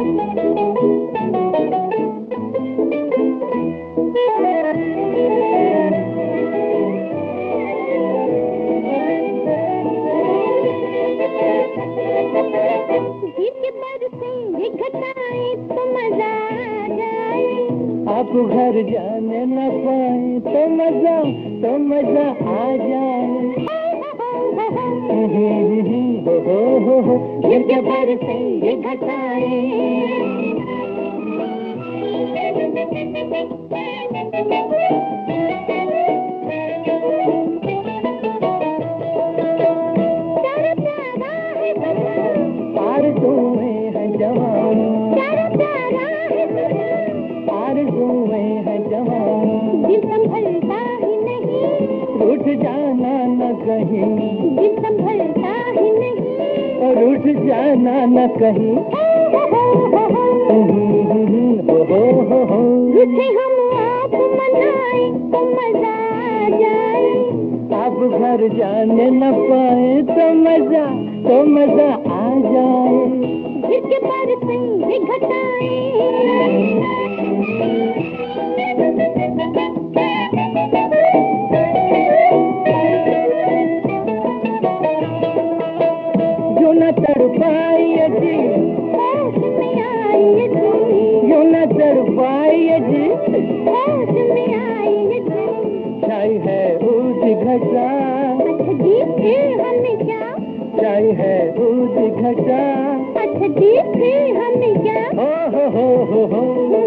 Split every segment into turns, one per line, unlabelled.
आप घर जाने न पाए तो मजा आ जाए। गिर के बरसे ये घटाएं। आरज़ुएं हैं जवान, आरज़ुएं हैं जवान,
दिल संभलता ही नहीं,
रूठ जाना न कहीं,
दिल संभलता ही नहीं,
और रूठ जाना न कहीं।
रूठे हम आप मनाए तो मजा आ जाए।
आप घर जाने न पाए तो मजा आ जाए।
गिर के बरसे ये घटाएं।
जो न तड़पाए ये जी,
होश में आई ये जी,
जो न तड़पाए ये जी,
होश में आई ये जी।
छाई है ऊँची घटा,
अच्छा जी फिर हमें क्या,
छाई है ऊँची घटा।
अच्छा जी फिर हमें क्या।
हो।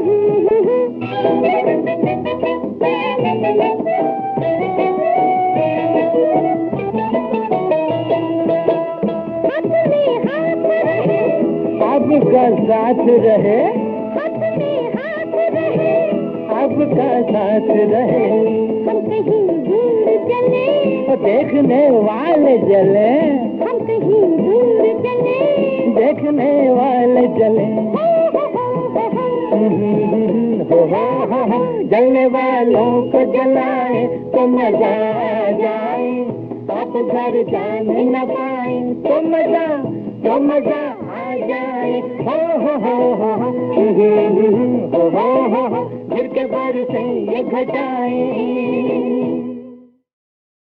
हाथ में हाथ रहे,
आपका साथ रहे,
हाथ में हाथ रहे,
आपका साथ रहे।
हम कहीं दूर चले,
देखने वाले जले,
हम कहीं दूर चले।
देखने वाले जले। जलने वालों को जलाए तो मजा आ जाए। आप घर जाने न पाए तो मजा आ जाए। गिर के बरसे ये घटाएं।